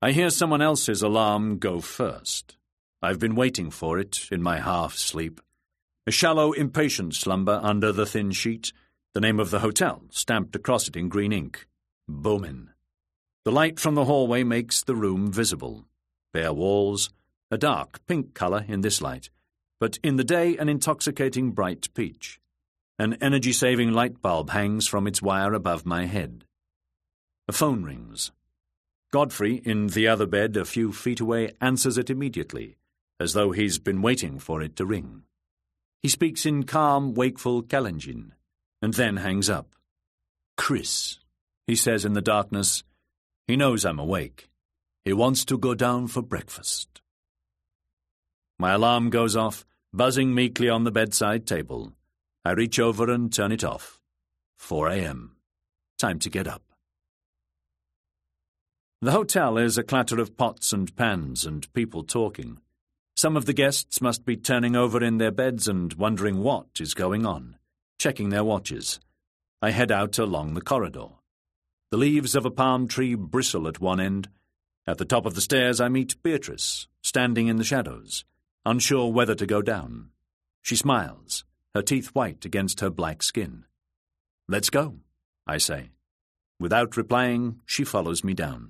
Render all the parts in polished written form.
I hear someone else's alarm go first. I've been waiting for it in my half-sleep. A shallow, impatient slumber under the thin sheet, the name of the hotel stamped across it in green ink. Bowman. The light from the hallway makes the room visible. Bare walls, a dark pink colour in this light, but in the day an intoxicating bright peach. An energy-saving light bulb hangs from its wire above my head. A phone rings. Godfrey, in the other bed a few feet away, answers it immediately, as though he's been waiting for it to ring. He speaks in calm, wakeful Kalenjin, and then hangs up. "Chris," he says in the darkness. He knows I'm awake. He wants to go down for breakfast. My alarm goes off, buzzing meekly on the bedside table. I reach over and turn it off. 4 a.m. Time to get up. The hotel is a clatter of pots and pans and people talking. Some of the guests must be turning over in their beds and wondering what is going on, checking their watches. I head out along the corridor. The leaves of a palm tree bristle at one end. At the top of the stairs I meet Beatrice, standing in the shadows, unsure whether to go down. She smiles, her teeth white against her black skin. "Let's go," I say. Without replying, she follows me down.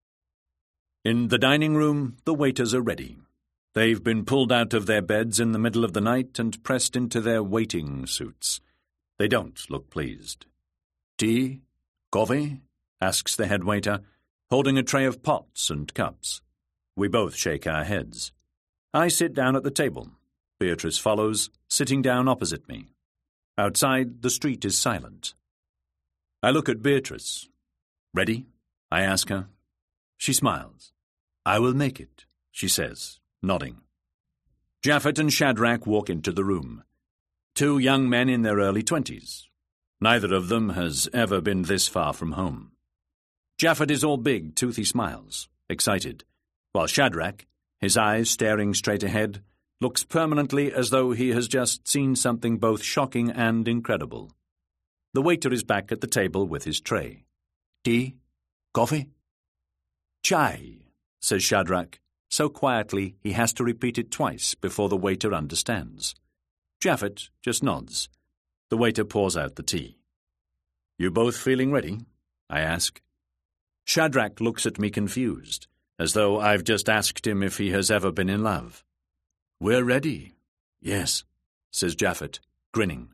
In the dining room, the waiters are ready. They've been pulled out of their beds in the middle of the night and pressed into their waiting suits. They don't look pleased. "Tea? Coffee?" asks the head waiter, holding a tray of pots and cups. We both shake our heads. I sit down at the table. Beatrice follows, sitting down opposite me. Outside, the street is silent. I look at Beatrice. "Ready?" I ask her. She smiles. "I will make it," she says, nodding. Japhet and Shadrach walk into the room. 2 young men in their early 20s. Neither of them has ever been this far from home. Japhet is all big, toothy smiles, excited, while Shadrach, his eyes staring straight ahead, looks permanently as though he has just seen something both shocking and incredible. The waiter is back at the table with his tray. "Tea? Coffee?" "Chai," says Shadrach, so quietly he has to repeat it twice before the waiter understands. Japhet just nods. The waiter pours out the tea. "You both feeling ready?" I ask. Shadrach looks at me confused, as though I've just asked him if he has ever been in love. "We're ready." "Yes," says Japhet, grinning.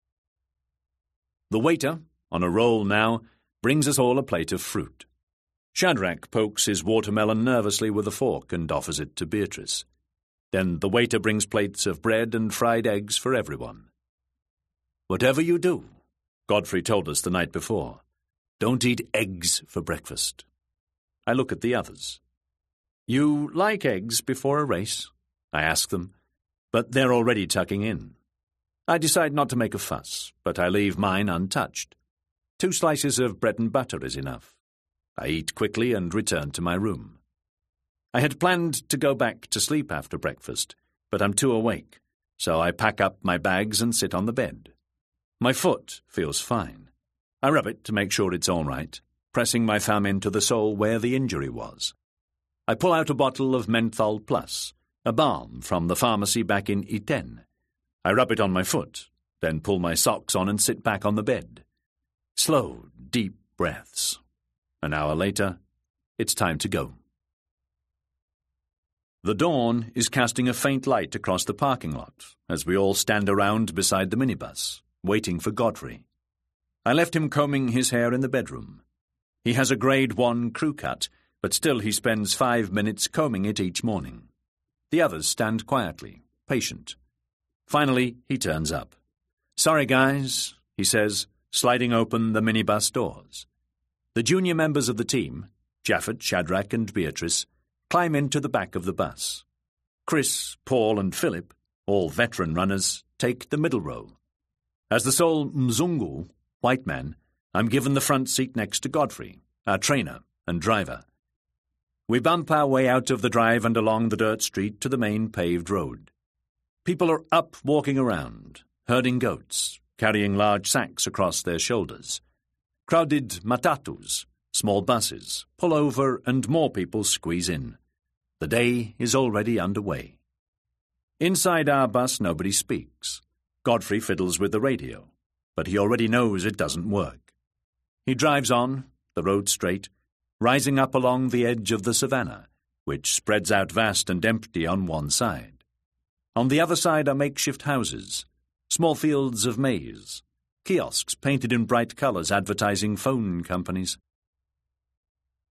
The waiter, on a roll now, brings us all a plate of fruit. Shadrach pokes his watermelon nervously with a fork and offers it to Beatrice. Then the waiter brings plates of bread and fried eggs for everyone. "Whatever you do," Godfrey told us the night before, "don't eat eggs for breakfast." I look at the others. "You like eggs before a race?" I ask them, but they're already tucking in. I decide not to make a fuss, but I leave mine untouched. 2 slices of bread and butter is enough. I eat quickly and return to my room. I had planned to go back to sleep after breakfast, but I'm too awake, so I pack up my bags and sit on the bed. My foot feels fine. I rub it to make sure it's all right, pressing my thumb into the sole where the injury was. I pull out a bottle of Menthol Plus, a balm from the pharmacy back in Iten. I rub it on my foot, then pull my socks on and sit back on the bed. Slow, deep breaths. An hour later, it's time to go. The dawn is casting a faint light across the parking lot as we all stand around beside the minibus, waiting for Godfrey. I left him combing his hair in the bedroom. He has a grade 1 crew cut, but still he spends 5 minutes combing it each morning. The others stand quietly, patient. Finally, he turns up. "Sorry, guys," he says, sliding open the minibus doors. The junior members of the team, Japhet, Shadrach and Beatrice, climb into the back of the bus. Chris, Paul and Philip, all veteran runners, take the middle row. As the sole Mzungu, white man, I'm given the front seat next to Godfrey, our trainer and driver. We bump our way out of the drive and along the dirt street to the main paved road. People are up walking around, herding goats, carrying large sacks across their shoulders. Crowded matatus, Small buses pull over and more people squeeze in. The day is already underway. Inside our bus, nobody speaks. Godfrey fiddles with the radio, but he already knows it doesn't work. He drives on, the road straight, rising up along the edge of the savannah, which spreads out vast and empty on one side. On the other side are makeshift houses, small fields of maize, kiosks painted in bright colours advertising phone companies.